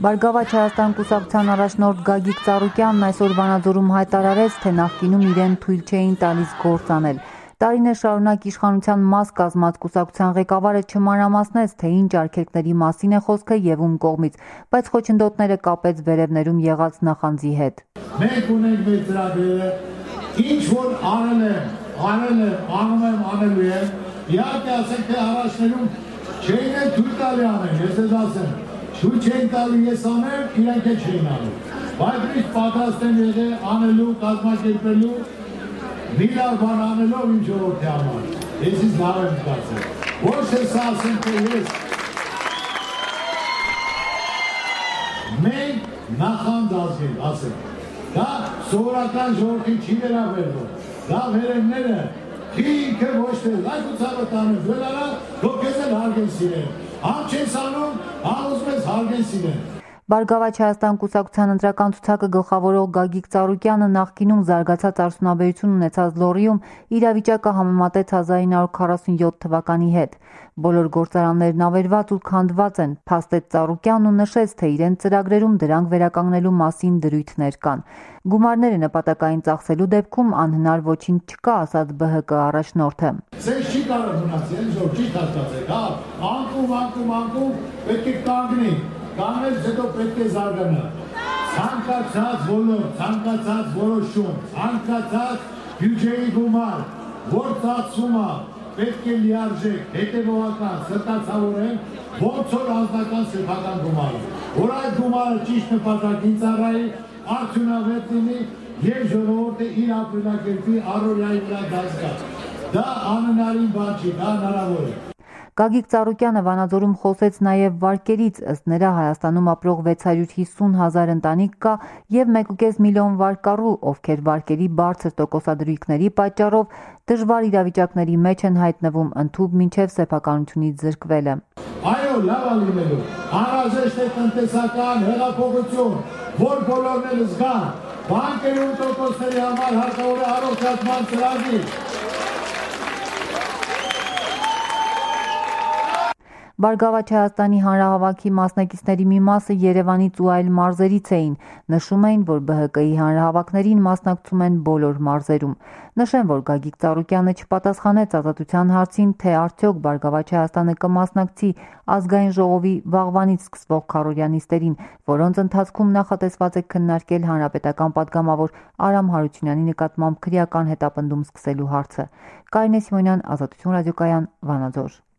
Բարգավաճ Հայաստան կուսակցության առաջնորդ Գագիկ Ծառուկյանն այսօր Վանաձորում հայտարարեց, թե նախկինում իրեն թույլ չէին տալիս գործ անել։ Տարիներ շարունակ իշխանության մաս կազմած կուսակցության ղեկավարը չմանրամասնեց, թե ինչ արգելքների մասին է խոսքը եւ ում կողմից, բայց խոչընդոտները կապեց վերևներում եղած նախանձի հետ։ Մենք ունենք մեր ծրագրերը, ինչ որ անելու եմ, իհարկե ասենք, թե առաջներում չէին էլ թույլ տալի անեն, ես ես ասեմ, թույլ չէին տալի ես անեմ, իրենք է չէին անում, բայց միշտ պատրաստ եմ եղել անելու, կազմակերպելու, մի լավ բան անելով իմ ժողովրդի համար, ես ինձ լավ եմ զգացել, ոչ թե սա ասեմ, թե ես մենք նախանձ ազգել, ասեմ, դա սովորական ժողովրդին չի վերաբերվում, դա վերևները ինքը ոչ թե լայք ու ցավը տանում, վելարա, դու քեզ էլ հարգեն սիրեն, համ չես անում, համ ուզում ես հարգեն սիրեն։ Բարգավաճ Հայաստան կուսակցության ընտրական ցուցակը գլխավորող Գագիկ Ծառուկյանը նախկինում զարգացած արդյունաբերություն ունեցած Լոռիում իրավիճակը համեմատեց 1947 թվականի հետ։ Բոլոր գործարաններն ավերված ու քանդված են, փաստեց Ծառուկյանն ու նշեց, թե իրենց ծրագրերում դրանք վերականգնելու մասին դրույթներ կան։ Գումարները նպատակային ծախսելու դեպքում անհնար ոչինչ չկա, ասաց ԲՀԿ առաջնորդը։ Սենց չի կարող մնացել, որ չի հասկացեք, հա, անկում, պետք է կանգնի, կանգնելուց հետո պետք է զարգանա։ Ցանկացած ոլորտ, ցանկացած որոշում, ցանկացած բյուջեի գումար, որ ծախսում է, պետք է լիարժեք, հետևողական, սրտացավորեն, ոնց որ անձնական սեփական գումարը, որ այդ գումարը ճիշտ նպատակին ծառայի, արդյունավետ լինի եւ ժողովուրդը իր ապրելակերպի առօրյայի վրա դասկա։ Դա անհնարին բան չի, դա հնարավոր է։ Գագիկ Ծառուկյանը Վանաձորում խոսեց նաև վարկերից, ըստ նրա Հայաստանում ապրող 650 հազար ընտանիք կա եւ 1.5 միլիոն վարկառու, ովքեր վարկերի բարձր տոկոսադրույքների պատճառով դժվար իրավիճակների մեջ են հայտնվում, ընդհուպ մինչև սեփականությունից զրկվելը։ Այո, լավ է լինելու, անհրաժեշտ է տնտեսական հեղափոխություն, որ բոլորն էլ զգան, բանկերում տոկոսների համար հարկավոր է առողջացման ծրագիր։ Բարգավաճ Հայաստանի հանրահավաքի մասնակիցների մի մասը Երևանից ու այլ մարզերից էին, նշում էին, որ ԲՀԿ-ի հանրահավաքներին մասնակցում են բոլոր մարզերում։ Նշեմ, որ Գագիկ Ծառուկյանը չպատասխանեց ազատության հարցին, թե արդյոք Բարգավաճ Հայաստանը կմասնակցի ազգային ժողովի վաղվանից սկսվող քառօրյա նիստերին, որոնց ընթացքում նախատեսված է քննարկել հանրապետական պատգամավոր Արամ Հարությունյանի նկատմամբ քրեական հետապնդում սկսելու հարցը։ Կարինե Սիմոնյան, Ազատություն ռադիոկայան, Վանաձոր։